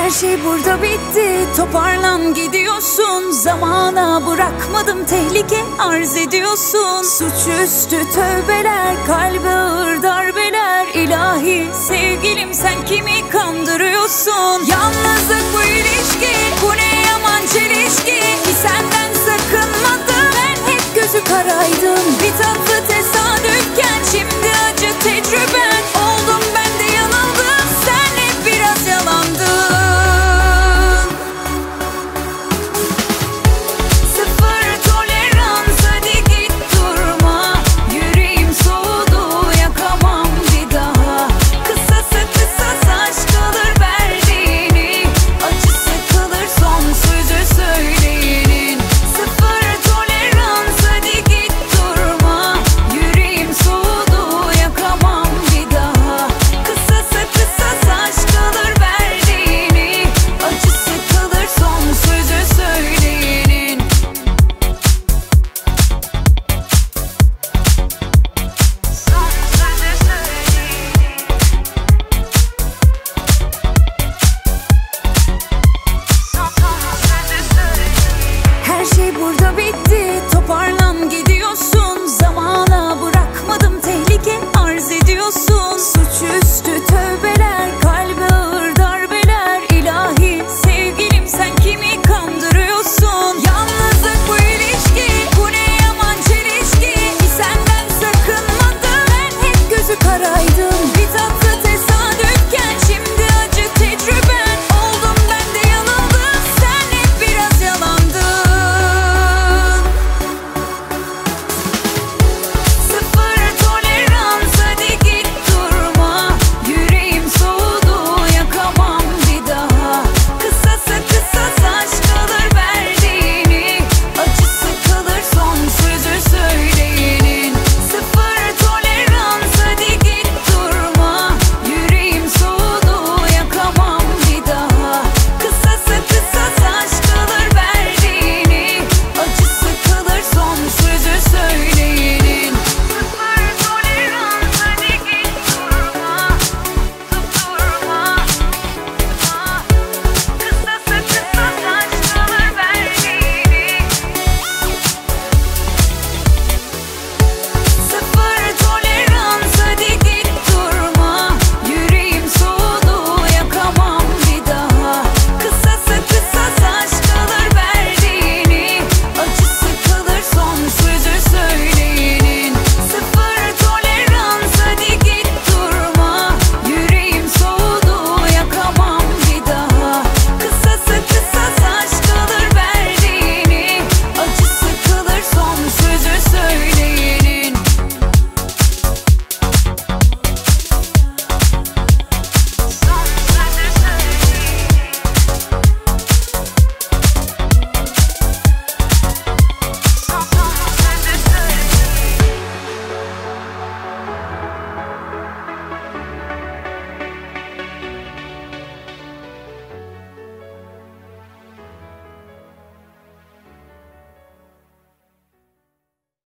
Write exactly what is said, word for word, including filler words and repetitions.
Her şey burada bitti, toparlan gidiyorsun. Zamana bırakmadım, tehlike arz ediyorsun. Suçüstü tövbeler, kalbe ağır darbeler. İlahi sevgilim, sen kimi kandırıyorsun? Yalnızlık bu ilişki, bu ne yaman çelişki. Ki senden sakınmadım, ben hep gözü karaydım. Bir tatlı tesadüfken şimdi